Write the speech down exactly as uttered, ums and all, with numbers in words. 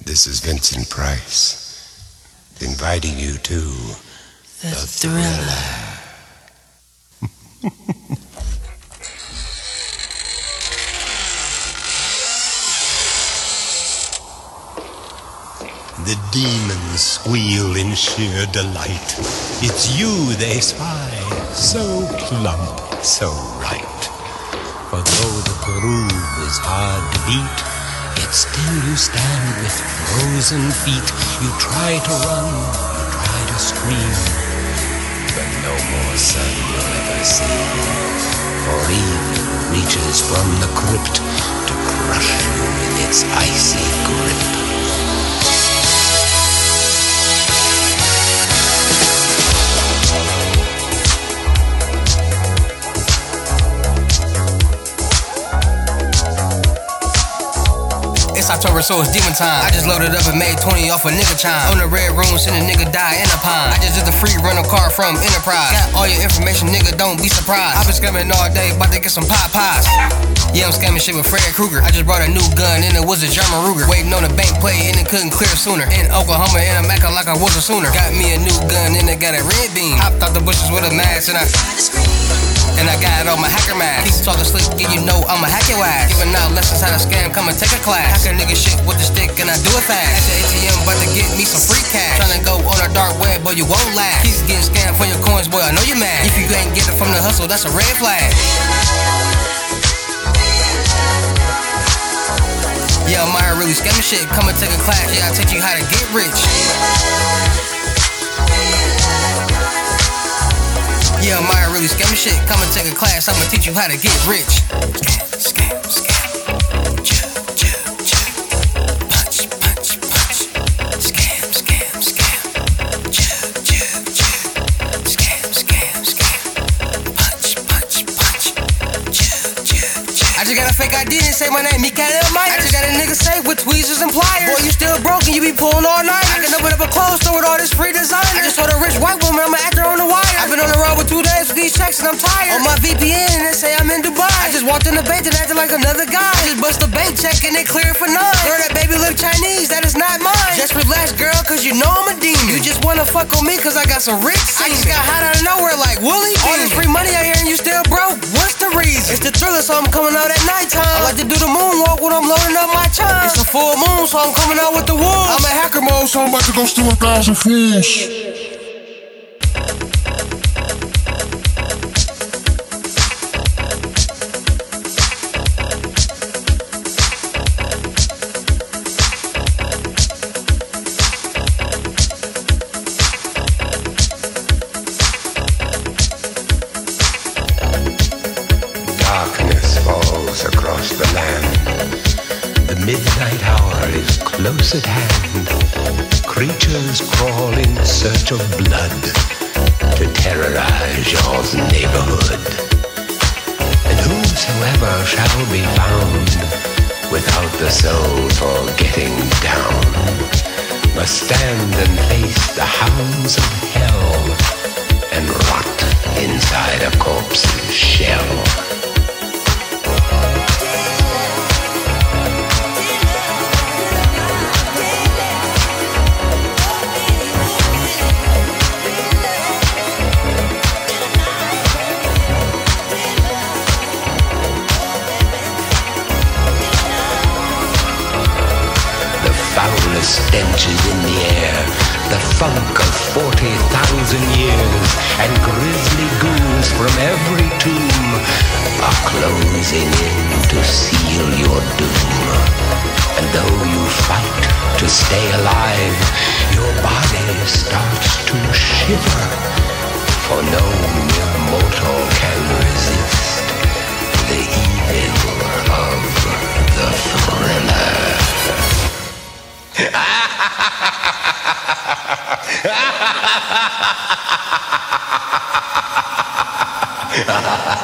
This is Vincent Price, inviting you to The, the Thriller. The demons squeal in sheer delight. It's you they spy, so plump, so right. For though the groove is hard to beat, yet still you stand with frozen feet. You try to run, you try to scream, but no more sun you'll ever see. For evil reaches from the crypt to crush you in its icy grip. It's October, so it's demon time. I just loaded up and made twenty off a nigga chime. On the red room, seen a nigga die in a pond. I just did the free rental car from Enterprise. Got all your information, nigga, don't be surprised. I've been scamming all day, about to get some pot pies. Yeah, I'm scamming shit with Fred Krueger. I just brought a new gun, and it was a German Ruger. Waiting on a bank play, and it couldn't clear sooner. In Oklahoma, and I'm acting like I was a Sooner. Got me a new gun, and it got a red beam. Hopped out the bushes with a mask, and I... And I got it on my hacker mask. Keep talking slick, and you know I'm a hack your ass. Giving out lessons how to scam, come and take a class. Hack a nigga shit with the stick, and I do it fast. At the A T M, about to get me some free cash. Tryna go on a dark web, boy, you won't last. Keep getting scammed for your coins, boy, I know you're mad. If you ain't get it from the hustle, that's a red flag. Yeah, I'm out here really scamming shit. Come and take a class, yeah, I teach you how to get rich. Yeah, I'm out here really scamming shit. Come and take a class, I'ma teach you how to get rich. Scam, scam, scam. Choo, choo, choo. Punch, punch, punch. Scam, scam, scam. Choo, choo, choo. Scam, scam, scam. Punch, punch, punch. Choo, choo, choo. I just got a fake I D and say my name, Mikael Myers. I just got a nigga say with tweezers and pliers. Boy, you still broke and you be pulling all night. I can open up a clothes store with all this free design. I just told a rich white woman I'm an actor on the wire. I've been on the road with two days with these checks and I'm tired. On my V P N and they say I'm in Dubai. I just walked in the bank and acted like another guy. I just bust a bank check and they clear it for none. Girl, that baby look Chinese, that is not mine. Just relax, girl, cause you know I'm a demon. You just wanna fuck on me cause I got some rich semen. I just got hot out of nowhere like Willie Beeman. All this free money out here and you still broke, what's the reason? It's the Thriller, so I'm coming out at nighttime. I like to do the moonwalk when I'm loading up my chime. It's a full moon, so I'm coming out with the wolves. I'm in hacker mode, so I'm about to go steal a thousand fools. Across the land, the midnight hour is close at hand. Creatures crawl in search of blood to terrorize your neighborhood. And whosoever shall be found without the soul for getting down must stand and face the hounds of hell and rot inside a corpse's shell. Stench is in the air, the funk of forty thousand years, and grisly ghouls from every tomb are closing in to seal your doom. And though you fight to stay alive, your body starts to shiver, for no mere mortal can resist the evil of the Thriller. Ha ha ha ha!